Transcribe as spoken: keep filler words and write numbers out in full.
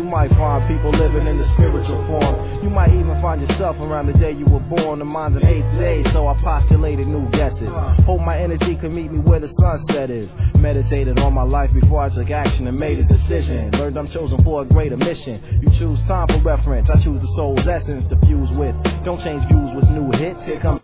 might find people living in the spiritual form. You might even find yourself around the day you were born. The mind's an eighth day, so I postulated new guesses. Hope my energy can meet me where the sunset is. Meditated on my life before I took action and made a decision. Learned I'm chosen for a greater mission. You choose time for reference, I choose the soul's essence to fuse with. Don't change views with new hits, here comes